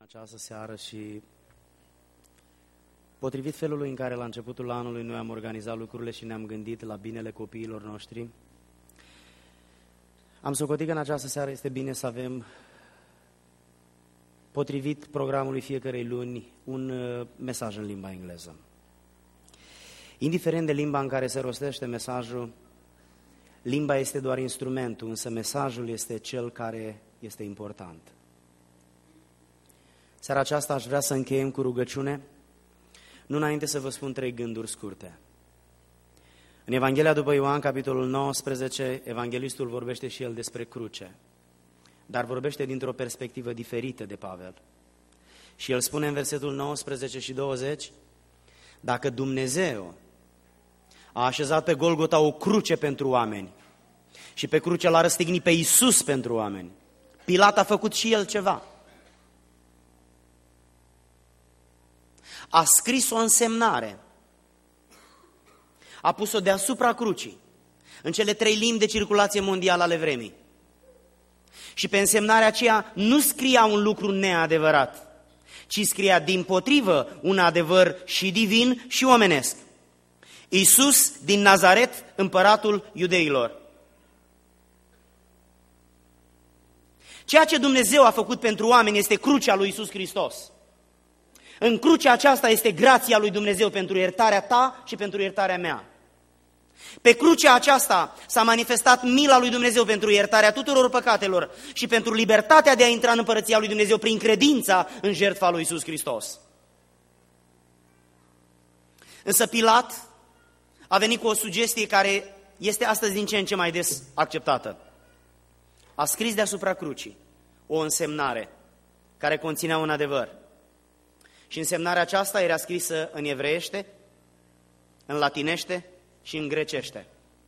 Această seară și potrivit felului în care la începutul anului noi am organizat lucrurile și ne-am gândit la binele copiilor noștri, am socotit că în această seară este bine să avem, potrivit programului fiecărei luni, un mesaj în limba engleză. Indiferent de limba în care se rostește mesajul, limba este doar instrumentul, însă mesajul este cel care este important. Seara aceasta aș vrea să încheiem cu rugăciune, nu înainte să vă spun 3 gânduri scurte. În Evanghelia după Ioan, capitolul 19, evanghelistul vorbește și el despre cruce, dar vorbește dintr-o perspectivă diferită de Pavel. Și el spune în versetul 19 și 20, dacă Dumnezeu a așezat pe Golgota o cruce pentru oameni și pe cruce l-a răstignit pe Iisus pentru oameni, Pilat a făcut și el ceva. A scris o însemnare, a pus-o deasupra crucii, în cele 3 limbi de circulație mondială ale vremii. Și pe însemnarea aceea nu scria un lucru neadevărat, ci scria dimpotrivă un adevăr și divin și omenesc. Iisus din Nazaret, împăratul iudeilor. Ceea ce Dumnezeu a făcut pentru oameni este crucea lui Iisus Hristos. În crucea aceasta este grația lui Dumnezeu pentru iertarea ta și pentru iertarea mea. Pe crucea aceasta s-a manifestat mila lui Dumnezeu pentru iertarea tuturor păcatelor și pentru libertatea de a intra în împărăția lui Dumnezeu prin credința în jertfa lui Iisus Hristos. Însă Pilat a venit cu o sugestie care este astăzi din ce în ce mai des acceptată. A scris deasupra crucii o însemnare care conținea un adevăr. Și însemnarea aceasta era scrisă în evreiește, în latinește și în grecește.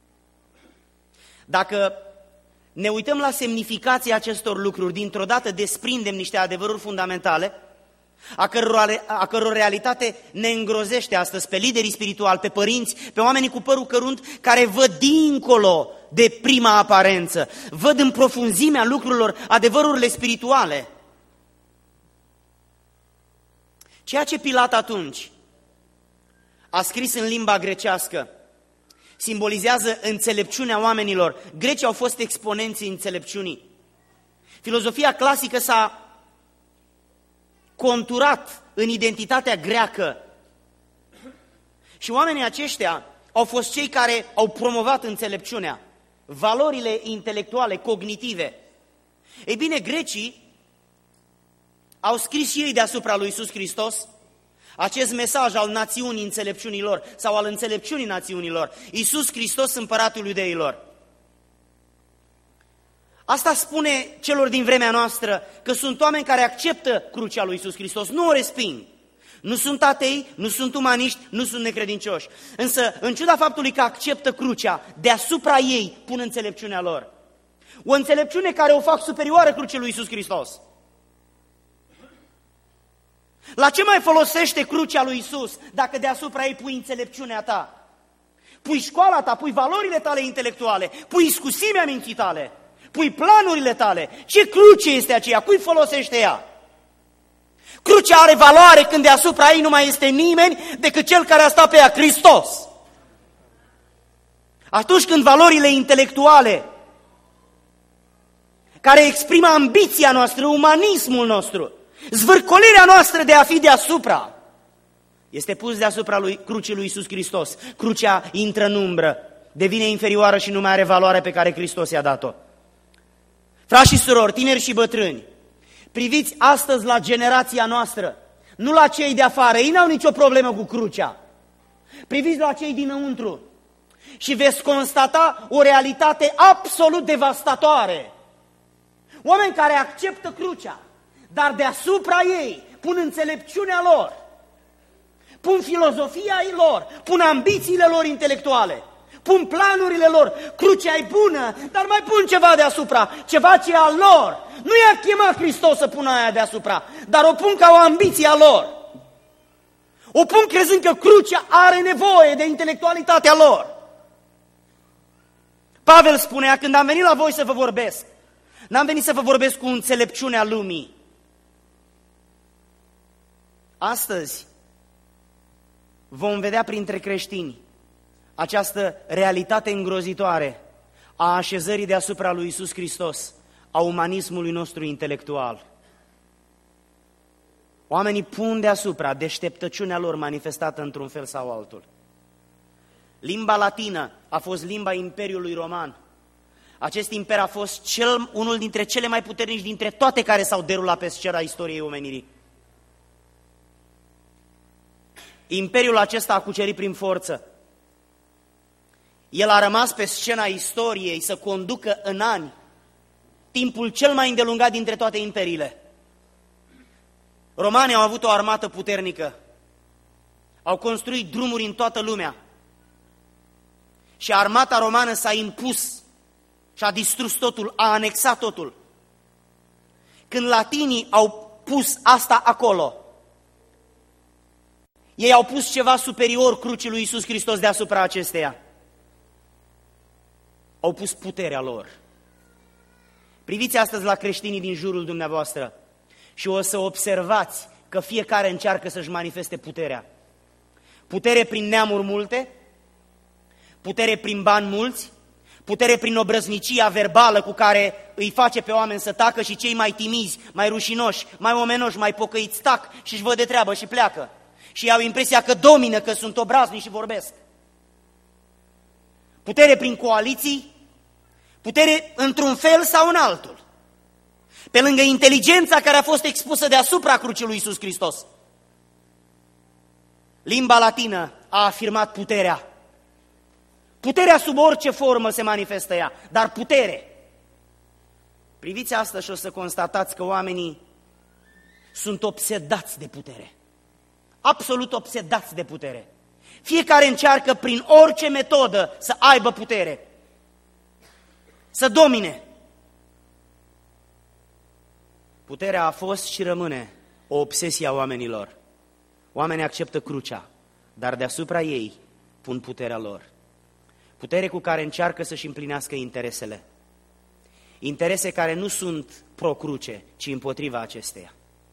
Dacă ne uităm la semnificația acestor lucruri, dintr-o dată desprindem niște adevăruri fundamentale, a căror realitate ne îngrozește astăzi pe liderii spirituali, pe părinți, pe oamenii cu părul cărunt, care văd dincolo de prima aparență, văd în profunzimea lucrurilor adevărurile spirituale. Ceea ce Pilat atunci a scris în limba grecească simbolizează înțelepciunea oamenilor. Grecii au fost exponenții înțelepciunii. Filozofia clasică s-a conturat în identitatea greacă și oamenii aceștia au fost cei care au promovat înțelepciunea, valorile intelectuale, cognitive. Ei bine, grecii au scris și ei deasupra lui Iisus Hristos acest mesaj al națiunii înțelepciunilor sau al înțelepciunii națiunilor. Iisus Hristos, împăratul iudeilor. Asta spune celor din vremea noastră că sunt oameni care acceptă crucea lui Iisus Hristos, nu o resping. Nu sunt atei, nu sunt umaniști, nu sunt necredincioși. Însă, în ciuda faptului că acceptă crucea, deasupra ei pun înțelepciunea lor. O înțelepciune care o fac superioară crucii lui Iisus Hristos. La ce mai folosește crucea lui Iisus dacă deasupra ei pui înțelepciunea ta? Pui școala ta, pui valorile tale intelectuale, pui iscusimea minții tale, pui planurile tale. Ce cruce este aceea? Cui folosește ea? Crucea are valoare când deasupra ei nu mai este nimeni decât cel care a stat pe ea, Hristos. Atunci când valorile intelectuale care exprimă ambiția noastră, umanismul nostru, zvârcolirea noastră de a fi deasupra, este pus deasupra crucii lui Iisus Hristos. Crucea intră în umbră, devine inferioară și nu mai are valoarea pe care Hristos i-a dat-o. Frați și surori, tineri și bătrâni, priviți astăzi la generația noastră, nu la cei de afară, ei n-au nicio problemă cu crucea. Priviți la cei dinăuntru și veți constata o realitate absolut devastatoare. Oameni care acceptă crucea, dar deasupra ei pun înțelepciunea lor, pun filozofia lor, pun ambițiile lor intelectuale, pun planurile lor. Crucea e bună, dar mai pun ceva deasupra, ceva ce e al lor. Nu i-a chemat Hristos să pună aia deasupra, dar o pun ca o ambiție a lor. O pun crezând că crucea are nevoie de intelectualitatea lor. Pavel spunea, când am venit la voi să vă vorbesc, n-am venit să vă vorbesc cu înțelepciunea lumii, Astăzi vom vedea printre creștini această realitate îngrozitoare a așezării deasupra lui Iisus Hristos, a umanismului nostru intelectual. Oamenii pun deasupra deșteptăciunea lor manifestată într-un fel sau altul. Limba latină a fost limba Imperiului Roman. Acest imperiu a fost unul dintre cele mai puternici dintre toate care s-au derulat pe scena istoriei omenirii. Imperiul acesta a cucerit prin forță. El a rămas pe scena istoriei să conducă în ani timpul cel mai îndelungat dintre toate imperiile. Romanii au avut o armată puternică, au construit drumuri în toată lumea și armata romană s-a impus și a distrus totul, a anexat totul. Când latinii au pus asta acolo, ei au pus ceva superior crucii lui Iisus Hristos deasupra acesteia. Au pus puterea lor. Priviți astăzi la creștinii din jurul dumneavoastră și o să observați că fiecare încearcă să-și manifeste puterea. Putere prin neamuri multe, putere prin bani mulți, putere prin obrăznicia verbală cu care îi face pe oameni să tacă și cei mai timizi, mai rușinoși, mai omenoși, mai pocăiți tac și își văd de treabă și pleacă. Și au impresia că domină, că sunt obraznici și vorbesc. Putere prin coaliții, putere într-un fel sau în altul. Pe lângă inteligența care a fost expusă deasupra crucii lui Iisus Hristos. Limba latină a afirmat puterea. Puterea sub orice formă se manifestă ea, dar putere. Priviți asta și o să constatați că oamenii sunt obsedați de putere. Absolut obsedați de putere. Fiecare încearcă prin orice metodă să aibă putere, să domine. Puterea a fost și rămâne o obsesie a oamenilor. Oamenii acceptă crucea, dar deasupra ei pun puterea lor. Putere cu care încearcă să-și împlinească interesele. Interese care nu sunt pro-cruce, ci împotriva acesteia.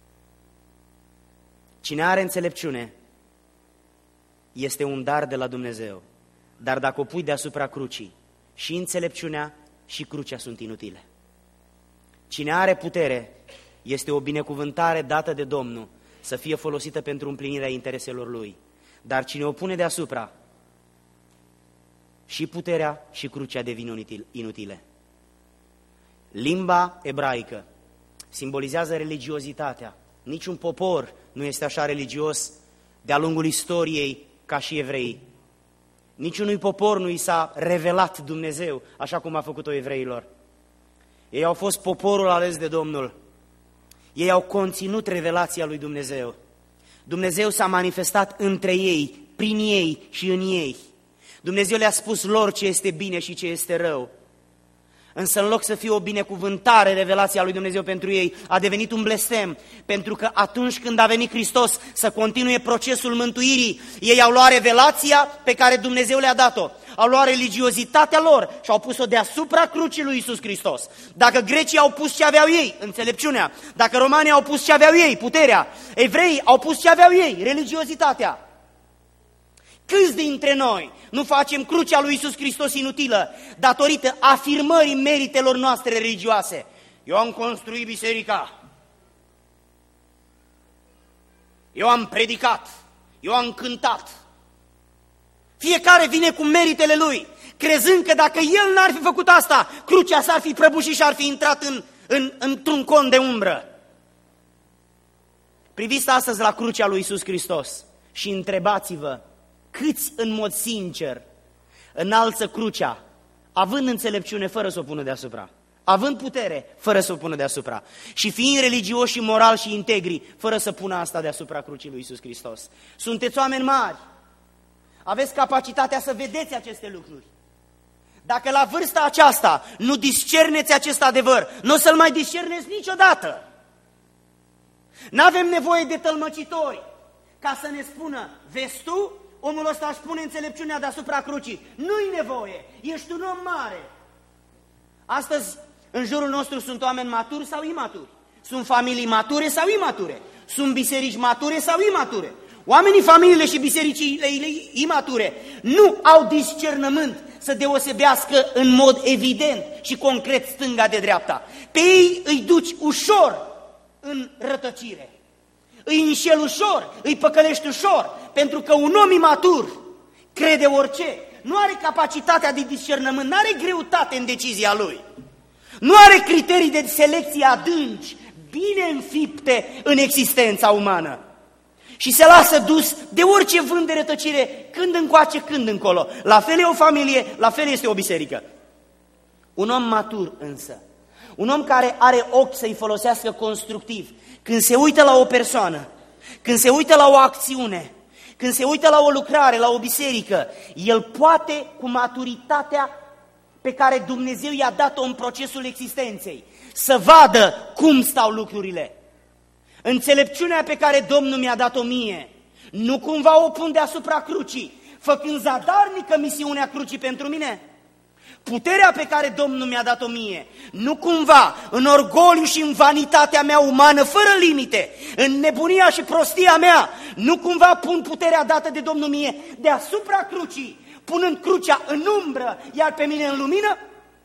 Cine are înțelepciune este un dar de la Dumnezeu, dar dacă o pui deasupra crucii, și înțelepciunea și crucea sunt inutile. Cine are putere este o binecuvântare dată de Domnul să fie folosită pentru împlinirea intereselor Lui, dar cine o pune deasupra, și puterea și crucea devin inutile. Limba ebraică simbolizează religiozitatea. Niciun popor nu este așa religios de-a lungul istoriei ca și evreii. Niciunui popor nu i s-a revelat Dumnezeu așa cum a făcut-o evreilor. Ei au fost poporul ales de Domnul. Ei au conținut revelația lui Dumnezeu. Dumnezeu s-a manifestat între ei, prin ei și în ei. Dumnezeu le-a spus lor ce este bine și ce este rău. Însă în loc să fie o binecuvântare revelația lui Dumnezeu pentru ei, a devenit un blestem, pentru că atunci când a venit Hristos să continue procesul mântuirii, ei au luat revelația pe care Dumnezeu le-a dat-o, au luat religiozitatea lor și au pus-o deasupra crucii lui Iisus Hristos. Dacă grecii au pus ce aveau ei, înțelepciunea, dacă romanii au pus ce aveau ei, puterea, evreii au pus ce aveau ei, religiozitatea. Câți dintre noi nu facem crucea lui Iisus Hristos inutilă datorită afirmării meritelor noastre religioase? Eu am construit biserica, eu am predicat, eu am cântat. Fiecare vine cu meritele lui, crezând că dacă el n-ar fi făcut asta, crucea s-ar fi prăbușit și ar fi intrat într-un con de umbră. Priviți astăzi la crucea lui Iisus Hristos și întrebați-vă, câți în mod sincer înalță crucea, având înțelepciune fără să o pună deasupra, având putere fără să o pună deasupra și fiind religioși și moral și integri fără să pună asta deasupra crucii lui Iisus Hristos. Sunteți oameni mari, aveți capacitatea să vedeți aceste lucruri. Dacă la vârsta aceasta nu discerneți acest adevăr, nu o să-l mai discerneți niciodată. N-avem nevoie de tălmăcitori ca să ne spună, vezi tu, omul ăsta își pune înțelepciunea deasupra crucii. Nu-i nevoie, ești un om mare. Astăzi, în jurul nostru sunt oameni maturi sau imaturi. Sunt familii mature sau imature. Sunt biserici mature sau imature? Oamenii, familiile și bisericile imature nu au discernământ să deosebească în mod evident și concret stânga de dreapta. Pe ei îi duci ușor în rătăcire. Îi înșel ușor, îi păcălești ușor, pentru că un om imatur crede orice, nu are capacitatea de discernământ, nu are greutate în decizia lui, nu are criterii de selecție adânci, bine înfipte în existența umană și se lasă dus de orice vânt de rătăcire, când încoace, când încolo. La fel e o familie, la fel este o biserică. Un om matur însă, un om care are ochi să-i folosească constructiv, când se uită la o persoană, când se uită la o acțiune, când se uită la o lucrare, la o biserică, el poate, cu maturitatea pe care Dumnezeu i-a dat-o în procesul existenței, să vadă cum stau lucrurile. Înțelepciunea pe care Domnul mi-a dat-o mie, nu cumva o pun deasupra crucii, făcând zadarnică misiunea crucii pentru mine? Puterea pe care Domnul mi-a dat-o mie, nu cumva în orgoliu și în vanitatea mea umană, fără limite, în nebunia și prostia mea, nu cumva pun puterea dată de Domnul mie deasupra crucii, punând crucea în umbră, iar pe mine în lumină?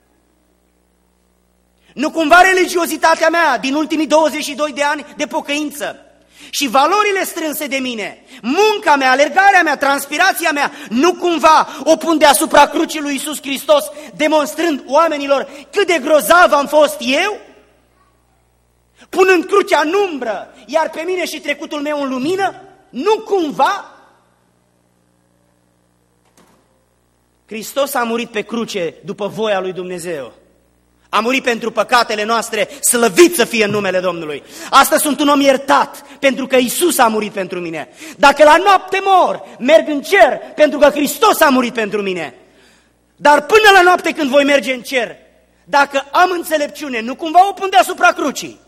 Nu cumva religiozitatea mea din ultimii 22 de ani de pocăință și valorile strânse de mine, munca mea, alergarea mea, transpirația mea, nu cumva o pun deasupra crucii lui Iisus Hristos, demonstrând oamenilor cât de grozav am fost eu? Punând crucea în umbră, iar pe mine și trecutul meu în lumină? Nu cumva? Hristos a murit pe cruce după voia lui Dumnezeu. A murit pentru păcatele noastre, slăvit să fie în numele Domnului. Astăzi sunt un om iertat, pentru că Iisus a murit pentru mine. Dacă la noapte mor, merg în cer, pentru că Hristos a murit pentru mine. Dar până la noapte când voi merge în cer, dacă am înțelepciune, nu cumva o pun deasupra crucii.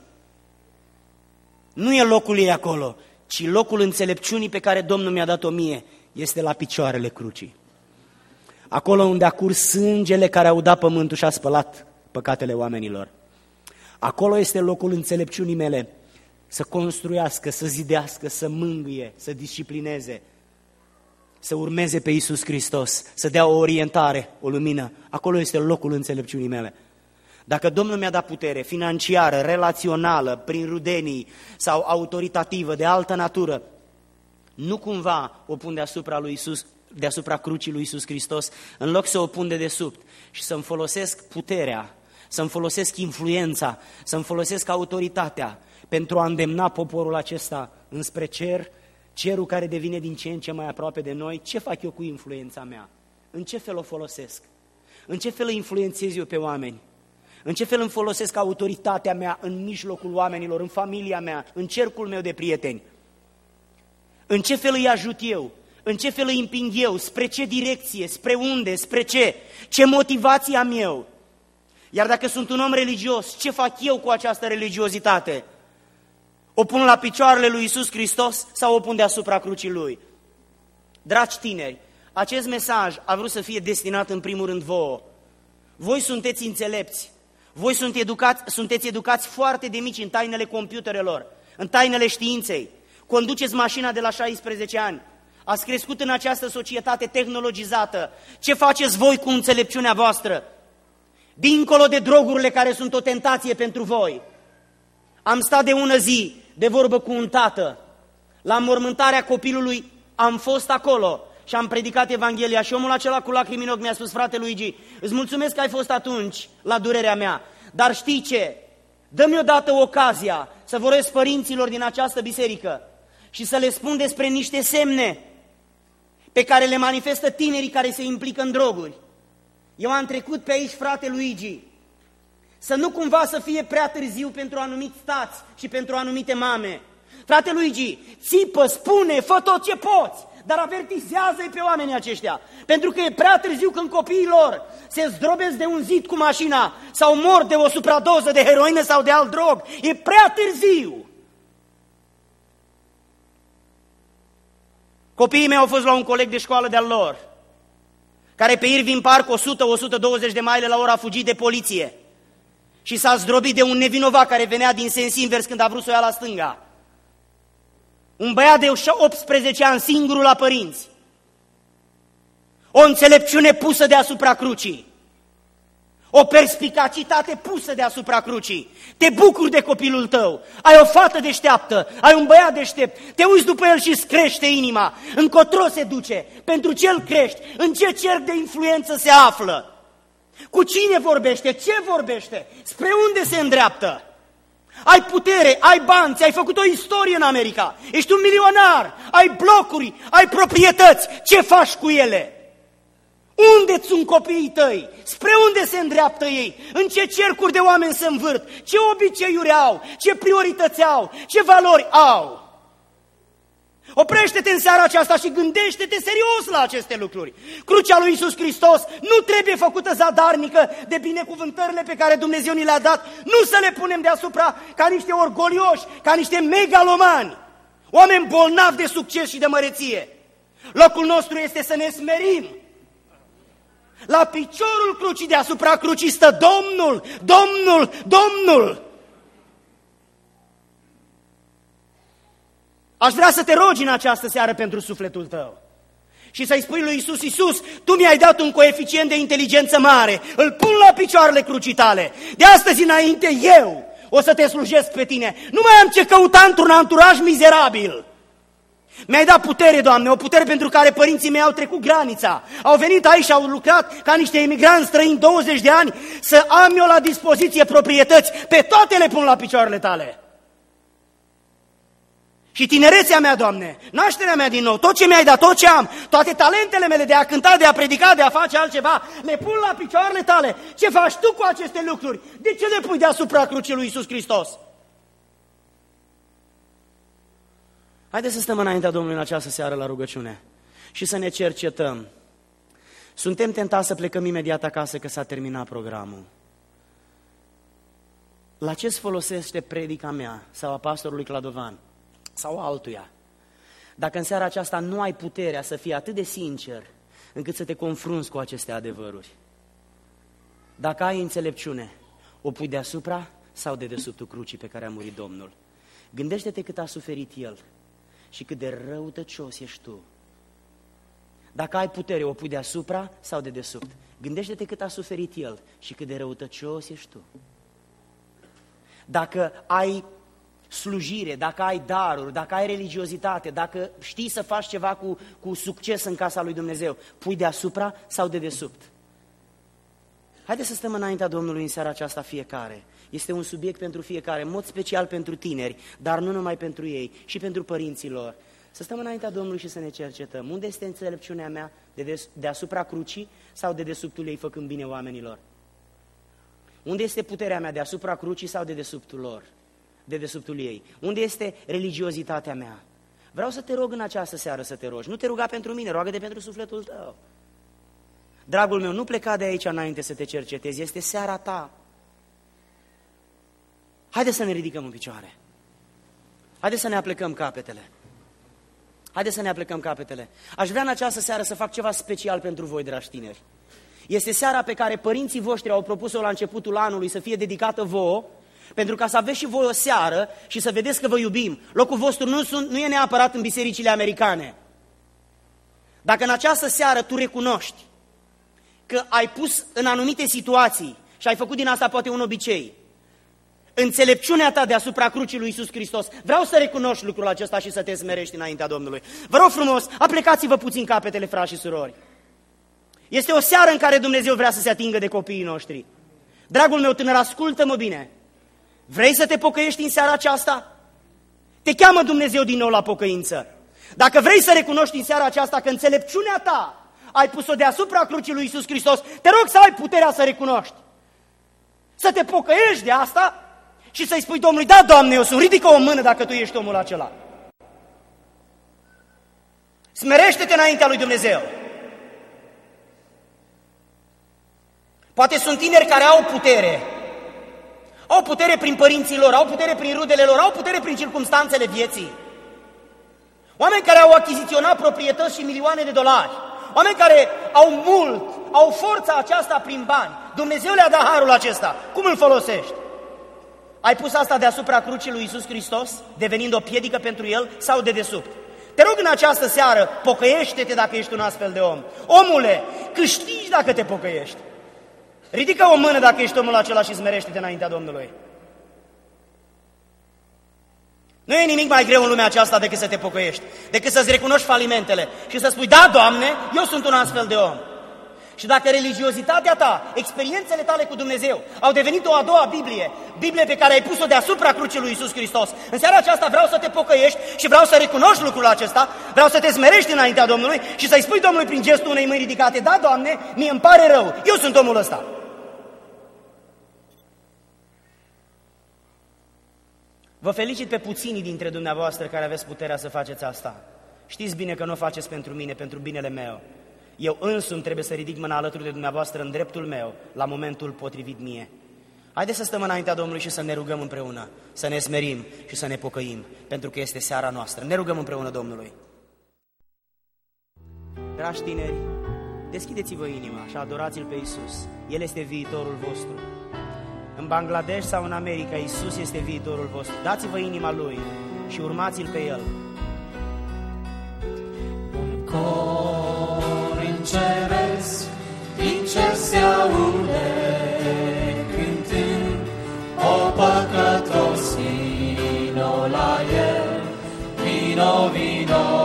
Nu e locul ei acolo, ci locul înțelepciunii pe care Domnul mi-a dat-o mie, este la picioarele crucii. Acolo unde a curs sângele care a udat pământul și a spălat păcatele oamenilor. Acolo este locul înțelepciunii mele, să construiască, să zidească, să mângâie, să disciplineze, să urmeze pe Iisus Hristos, să dea o orientare, o lumină. Acolo este locul înțelepciunii mele. Dacă Domnul mi-a dat putere financiară, relațională, prin rudenii sau autoritativă, de altă natură, nu cumva o pun deasupra lui Iisus, deasupra crucii lui Iisus Hristos, în loc să o pun de desubt și să-mi folosesc puterea, să-mi folosesc influența, să-mi folosesc autoritatea pentru a îndemna poporul acesta înspre cer, cerul care devine din ce în ce mai aproape de noi. Ce fac eu cu influența mea? În ce fel o folosesc? În ce fel îi influențez eu pe oameni? În ce fel îmi folosesc autoritatea mea în mijlocul oamenilor, în familia mea, în cercul meu de prieteni? În ce fel îi ajut eu? În ce fel îi împing eu? Spre ce direcție? Spre unde? Spre ce? Ce motivație am eu? Iar dacă sunt un om religios, ce fac eu cu această religiozitate? O pun la picioarele lui Iisus Hristos sau o pun deasupra crucii Lui? Dragi tineri, acest mesaj a vrut să fie destinat în primul rând vouă. Voi sunteți înțelepți, voi sunteți educați foarte de mici în tainele computerelor, în tainele științei, conduceți mașina de la 16 ani, ați crescut în această societate tehnologizată. Ce faceți voi cu înțelepciunea voastră? Dincolo de drogurile care sunt o tentație pentru voi. Am stat de ună zi de vorbă cu un tată. La înmormântarea copilului am fost acolo și am predicat Evanghelia și omul acela cu lacrimi în ochi mi-a spus: frate Luigi, îți mulțumesc că ai fost atunci la durerea mea, dar știi ce? Dă-mi odată ocazia să vorbesc părinților din această biserică și să le spun despre niște semne pe care le manifestă tinerii care se implică în droguri. Eu am trecut pe aici, frate Luigi, să nu cumva să fie prea târziu pentru anumiți tați și pentru anumite mame. Frate Luigi, țipă, spune, fă tot ce poți, dar avertizează-i pe oamenii aceștia, pentru că e prea târziu când copiii lor se zdrobesc de un zid cu mașina sau mor de o supradoză de heroină sau de alt drog. E prea târziu. Copiii mei au fost la un coleg de școală de-al lor, care pe Irving Park 100-120 de maile la oră a fugit de poliție și s-a zdrobit de un nevinovat care venea din sens invers când a vrut să o ia la stânga. Un băiat de 18 ani singurul la părinți. O înțelepciune pusă deasupra crucii. O perspicacitate pusă deasupra crucii. Te bucuri de copilul tău. Ai o fată deșteaptă, ai un băiat deștept. Te uiți după el și îți crește inima. Încotro se duce, pentru ce îl crești, în ce cerc de influență se află. Cu cine vorbește, ce vorbește, spre unde se îndreaptă. Ai putere, ai bani, ți-ai făcut o istorie în America. Ești un milionar, ai blocuri, ai proprietăți. Ce faci cu ele? Unde sunt copiii tăi? Spre unde se îndreaptă ei? În ce cercuri de oameni se învârt? Ce obiceiuri au? Ce priorități au? Ce valori au? Oprește-te în seara aceasta și gândește-te serios la aceste lucruri. Crucea lui Iisus Hristos nu trebuie făcută zadarnică de binecuvântările pe care Dumnezeu ni le-a dat, nu să le punem deasupra ca niște orgolioși, ca niște megalomani, oameni bolnavi de succes și de măreție. Locul nostru este să ne smerim. La piciorul crucii, deasupra crucii, stă Domnul, Domnul, Domnul. Aș vrea să te rogi în această seară pentru sufletul tău și să-i spui lui Iisus: Iisus, Tu mi-ai dat un coeficient de inteligență mare, îl pun la picioarele crucii Tale. De astăzi înainte eu o să te slujesc pe Tine. Nu mai am ce căuta într-un anturaj mizerabil. Mi-ai dat putere, Doamne, o putere pentru care părinții mei au trecut granița. Au venit aici și au lucrat ca niște emigranți străini 20 de ani, să am eu la dispoziție proprietăți. Pe toate le pun la picioarele Tale. Și tinerețea mea, Doamne, nașterea mea din nou, tot ce mi-ai dat, tot ce am, toate talentele mele de a cânta, de a predica, de a face altceva, le pun la picioarele Tale. Ce faci Tu cu aceste lucruri? De ce le pui deasupra crucii lui Iisus Hristos? Haideți să stăm înaintea Domnului în această seară la rugăciune și să ne cercetăm. Suntem tentați să plecăm imediat acasă că s-a terminat programul. La ce-ți folosește predica mea sau a pastorului Cladovan sau altuia, dacă în seara aceasta nu ai puterea să fii atât de sincer încât să te confrunți cu aceste adevăruri? Dacă ai înțelepciune, o pui deasupra sau de dedesubtul crucii pe care a murit Domnul? Gândește-te cât a suferit El și cât de răutăcios ești tu. Dacă ai putere, o pui deasupra sau de dedesubt? Gândește-te cât a suferit El și cât de răutăcios ești tu. Dacă ai slujire, dacă ai daruri, dacă ai religiozitate, dacă știi să faci ceva cu succes în casa lui Dumnezeu, pui deasupra sau de dedesubt? Haideți să stăm înaintea Domnului în seara aceasta fiecare. Este un subiect pentru fiecare, în mod special pentru tineri, dar nu numai pentru ei, și pentru părinții lor. Să stăm înaintea Domnului și să ne cercetăm. Unde este înțelepciunea mea deasupra crucii sau de dedesubtul ei, făcând bine oamenilor? Unde este puterea mea deasupra crucii sau de dedesubtul lor? De dedesubtul ei? Unde este religiozitatea mea? Vreau să te rog în această seară să te rogi. Nu te ruga pentru mine, roagă-te pentru sufletul tău. Dragul meu, nu pleca de aici înainte să te cercetezi, este seara ta. Haideți să ne ridicăm în picioare. Haideți să ne aplecăm capetele. Haideți să ne aplecăm capetele. Aș vrea în această seară să fac ceva special pentru voi, dragi tineri. Este seara pe care părinții voștri au propus-o la începutul anului să fie dedicată vouă, pentru ca să aveți și voi o seară și să vedeți că vă iubim. Locul vostru nu e neapărat în bisericile americane. Dacă în această seară tu recunoști că ai pus în anumite situații și ai făcut din asta poate un obicei, înțelepciunea ta deasupra crucii lui Iisus Hristos, vreau să recunoști lucrul acesta și să te smerești înaintea Domnului. Vă rog frumos, aplecați-vă puțin capetele, frați și surori. Este o seară în care Dumnezeu vrea să se atingă de copiii noștri. Dragul meu tânăr, ascultă-mă bine. Vrei să te pocăiești în seara aceasta? Te cheamă Dumnezeu din nou la pocăință. Dacă vrei să recunoști în seara aceasta că înțelepciunea ta ai pus-o deasupra crucii lui Iisus Hristos, te rog să ai puterea să recunoști. Să te pocăiești de asta și să-i spui Domnului: da, Doamne, eu sunt, ridică o mână dacă tu ești omul acela. Smerește-te înaintea lui Dumnezeu. Poate sunt tineri care au putere. Au putere prin părinții lor, au putere prin rudele lor, au putere prin circumstanțele vieții. Oameni care au achiziționat proprietăți și milioane de dolari. Oameni care au mult, au forța aceasta prin bani. Dumnezeu le-a dat harul acesta. Cum îl folosești? Ai pus asta deasupra crucii lui Iisus Hristos, devenind o piedică pentru El, sau de desubt? Te rog în această seară, pocăiește-te dacă ești un astfel de om. Omule, câștigi dacă te pocăiești. Ridică o mână dacă ești omul acela și smerește-te înaintea Domnului. Nu e nimic mai greu în lumea aceasta decât să te pocăiești, decât să-ți recunoști falimentele și să spui, da, Doamne, eu sunt un astfel de om. Și dacă religiozitatea ta, experiențele tale cu Dumnezeu au devenit o a doua Biblie, Biblie pe care ai pus-o deasupra crucii lui Iisus Hristos, în seara aceasta vreau să te pocăiești și vreau să recunoști lucrul acesta, vreau să te smerești înaintea Domnului și să-i spui Domnului prin gestul unei mâini ridicate, da, Doamne, mie îmi pare rău, eu sunt omul ăsta. Vă felicit pe puținii dintre dumneavoastră care aveți puterea să faceți asta. Știți bine că nu o faceți pentru mine, pentru binele meu. Eu însumi trebuie să ridic mâna alături de dumneavoastră în dreptul meu, la momentul potrivit mie. Haideți să stăm înaintea Domnului și să ne rugăm împreună, să ne smerim și să ne pocăim, pentru că este seara noastră. Ne rugăm împreună Domnului. Dragi tineri, deschideți-vă inima și adorați-L pe Iisus. El este viitorul vostru. În Bangladesh sau în America, Iisus este viitorul vostru. Dați-vă inima Lui și urmați-L pe El. Un cor în ceresc, din cer se aude, cântând, o păcătos, vino la El, vino, vino.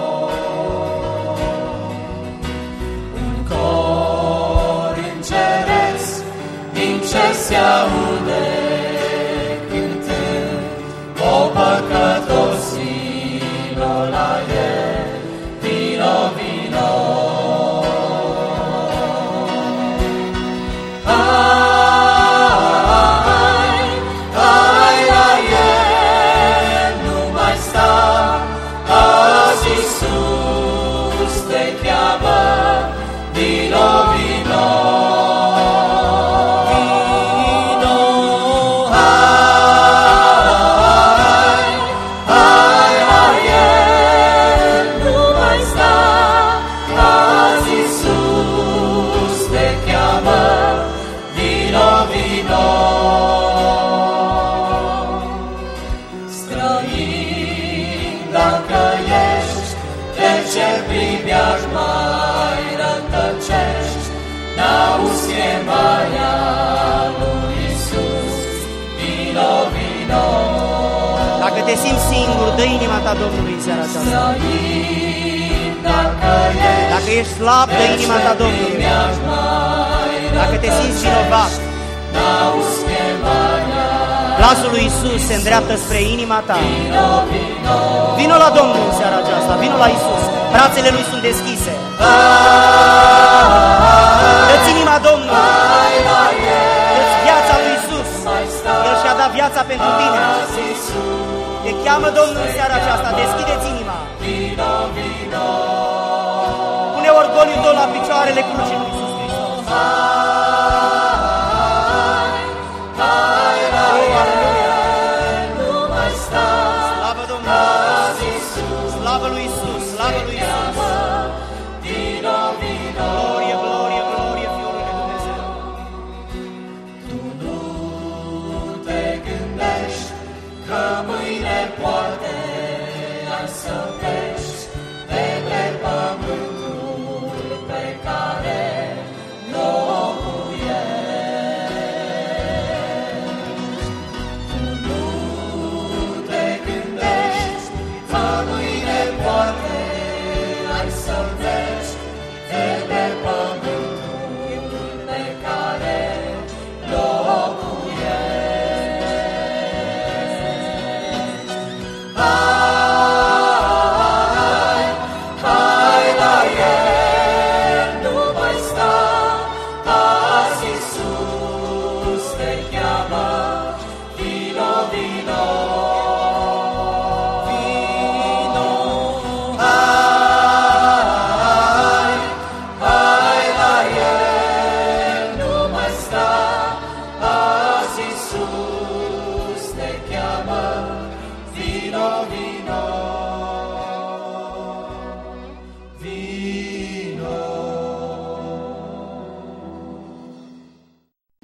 Un cor în ceresc, din cer se aude, cântând, o păcătos, vino la El, vino, vino. Hai la El, nu mai sta, azi Iisus te cheamă, vino, vino. Dacă te simți singur, dă inima ta Domnului în seara aceasta. Dacă ești slab, dă inima ta Domnului. Dacă te simți vinovat, glasul lui Iisus se îndreaptă spre inima ta. Vino la Domnul în seara aceasta, vino la Iisus. Brațele Lui sunt deschise. Dă-ți inima Domnului. Dă-ți viața lui Iisus. El și-a dat viața pentru tine. Te cheamă Domnul în seara aceasta. Deschideți inima. Pune orgoliul tău la picioarele crucii lui Iisus Hristos. Slavă Domnului. Slavă lui Iisus. Slavă lui Iisus. Glorie, glorie, glorie Fiului de Dumnezeu. Tu nu te gândești că mâine poate ai să pești de pe pământul pe care locuiești. Tu nu te gândești că mâine poate ai să pești de pe pământul pe care locuiești. Hai la El, nu mai sta, azi Iisus te cheamă, vino, vino. Vino, hai la El, nu mai sta, azi Iisus te cheamă, vino, vino.